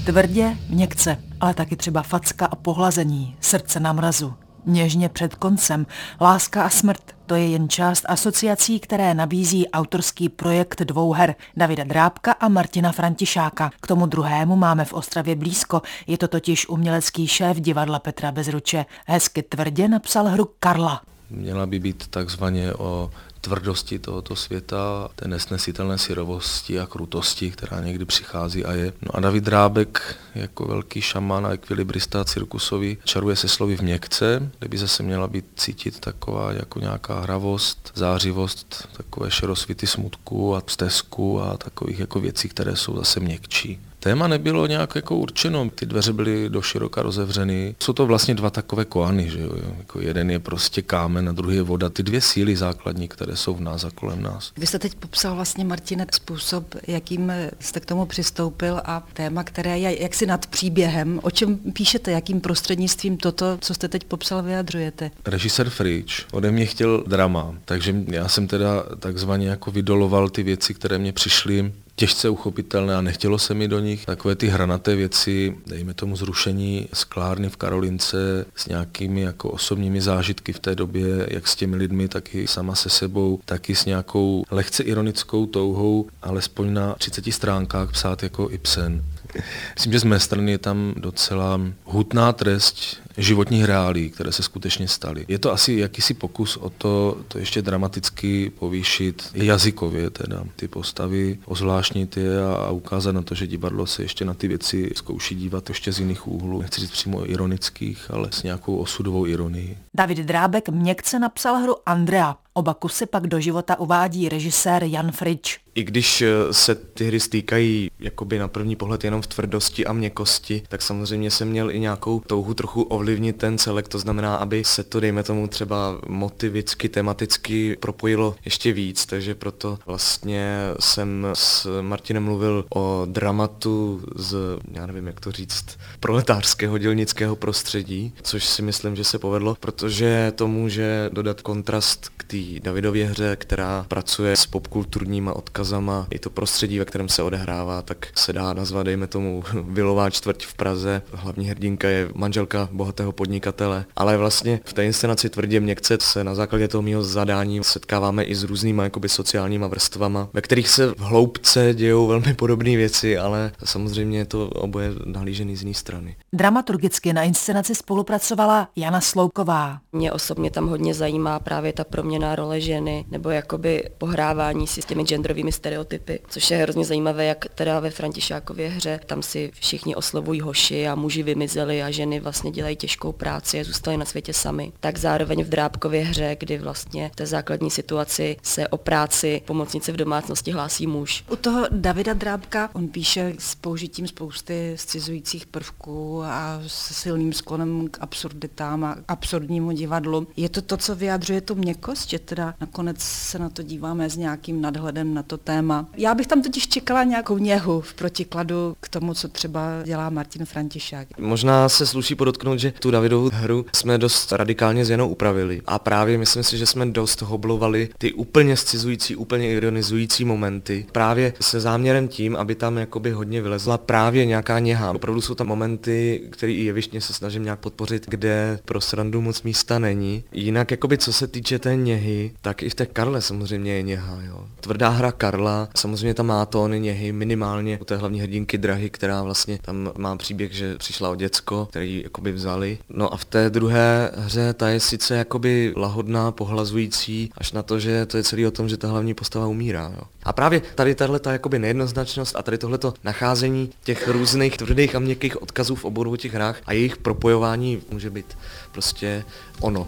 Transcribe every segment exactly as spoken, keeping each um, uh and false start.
Tvrdě, měkce, ale taky třeba facka a pohlazení, srdce na mrazu. Něžně před koncem, láska a smrt, to je jen část asociací, které nabízí autorský projekt dvou her Davida Drábka a Martina Františáka. K tomu druhému máme v Ostravě blízko, je to totiž umělecký šéf divadla Petra Bezruče. Hezky tvrdě napsal hru Karla. Měla by být takzvaně o tvrdosti tohoto světa, té nesnesitelné syrovosti a krutosti, která někdy přichází a je. No a David Drábek jako velký šaman a ekvilibrista cirkusový čaruje se slovy v měkce, kde by zase měla být cítit taková jako nějaká hravost, zářivost, takové šerosvity smutku a stezku a takových jako věcí, které jsou zase měkčí. Téma nebylo nějak jako určeno, ty dveře byly doširoka rozevřeny. Jsou to vlastně dva takové koany, že jo? Jako jeden je prostě kámen a druhý je voda. Ty dvě síly základní, které jsou v nás a kolem nás. Vy jste teď popsal vlastně, Martine, způsob, jakým jste k tomu přistoupil a téma, které je jaksi nad příběhem. O čem píšete, jakým prostřednictvím toto, co jste teď popsal, vyjadřujete? Režisér Frič ode mě chtěl drama, takže já jsem teda takzvaně jako vydoloval ty věci, které mě přišly těžce uchopitelné a nechtělo se mi do nich. Takové ty hranaté věci, dejme tomu zrušení sklárny v Karolince s nějakými jako osobními zážitky v té době, jak s těmi lidmi, tak i sama se sebou, taky s nějakou lehce ironickou touhou, alespoň na třiceti stránkách psát jako Ibsen. Myslím, že z mé strany je tam docela hutná trest životních reálí, které se skutečně staly. Je to asi jakýsi pokus o to, to ještě dramaticky povýšit jazykově teda ty postavy, ozvláštnit je a, a ukázat na to, že divadlo se ještě na ty věci zkouší dívat ještě z jiných úhlů. Nechci říct přímo ironických, ale s nějakou osudovou ironií. David Drábek měkce napsal hru Andrea. Oba kusy pak do života uvádí režisér Jan Frič. I když se ty hry stýkají jakoby na první pohled jenom v tvrdosti a měkkosti, tak samozřejmě jsem měl i nějakou touhu trochu ovlivnit ten celek, to znamená, aby se to, dejme tomu, třeba motivicky, tematicky propojilo ještě víc, takže proto vlastně jsem s Martinem mluvil o dramatu z, já nevím, jak to říct, proletářského dělnického prostředí, což si myslím, že se povedlo, protože to může dodat kontrast k té Davidově hře, která pracuje s popkulturníma odkazama. I to prostředí, ve kterém se odehrává, tak se dá nazvat, dejme tomu, vilová čtvrť v Praze. Hlavní hrdinka je manželka bohatého podnikatele, ale vlastně v té inscenaci Tvrdě měkce se na základě toho mého zadání setkáváme i s různýma jakoby sociálníma vrstvama, ve kterých se v hloubce dějou velmi podobné věci, ale samozřejmě je to oboje nahlížený z jiné strany. Dramaturgicky na inscenaci spolupracovala Jana Slouková. Mě osobně tam hodně zajímá právě ta proměna role ženy, nebo jakoby pohrávání si s těmi genderovými stereotypy, což je hrozně zajímavé, jak teda ve Františákově hře, tam si všichni oslovují hoši a muži vymizeli a ženy vlastně dělají těžkou práci a zůstaly na světě sami. Tak zároveň v Drábkově hře, kdy vlastně v té základní situaci se o práci pomocnice v domácnosti hlásí muž. U toho Davida Drábka on píše s použitím spousty scizujících prvků a s silným sklonem k absurditám a absurdnímu divadlu. Je to to, co vyjadřuje tu měkkost, že teda nakonec se na to díváme s nějakým nadhledem na to téma. Já bych tam totiž čekala nějakou něhu v protikladu k tomu, co třeba dělá Martin Františák. Možná se sluší podotknout, že tu Davidovu hru jsme dost radikálně s Janou upravili a právě myslím si, že jsme dost hoblovali ty úplně scizující, úplně ironizující momenty právě se záměrem tím, aby tam jakoby hodně vylezla právě nějaká něha. Opravdu jsou tam momenty, které i jevištně se snažím nějak podpořit, kde pro srandu moc místa není. Jinak jakoby co se týče té něhy, tak i v té Karle samozřejmě je něha. Jo. Tvrdá hra Karla, samozřejmě tam má tóny něhy minimálně u té hlavní hrdinky Drahy, která vlastně tam má příběh, že přišla o děcko, který jakoby vzali. No a v té druhé hře ta je sice jakoby lahodná, pohlazující, až na to, že to je celý o tom, že ta hlavní postava umírá. Jo. A právě tady tahleta jakoby nejednoznačnost a tady tohleto nacházení těch různých tvrdých a měkkých odkazů v obou těch hrách a jejich propojování může být prostě ono.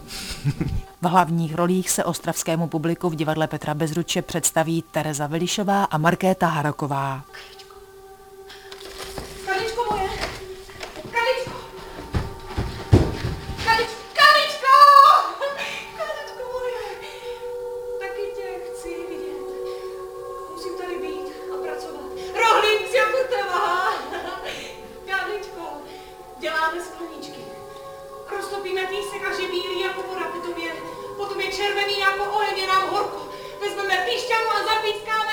V hlavních rolích se ostravskému publiku v divadle Petra Bezruče představí Tereza Vilišová a Markéta Haraková. Kaličko moje! Kaličko! Kaličko! Kaličko! Kaličko moje! Taky tě chci vidět. Musím tady být a pracovat. Rohlík jako trvá! Kaličko, děláme skleničky. Roztopíme písek až je bílý jako voda, potom je, potom je červený jako oheň, je nám horko. Vezmeme píšťalu a zapískáme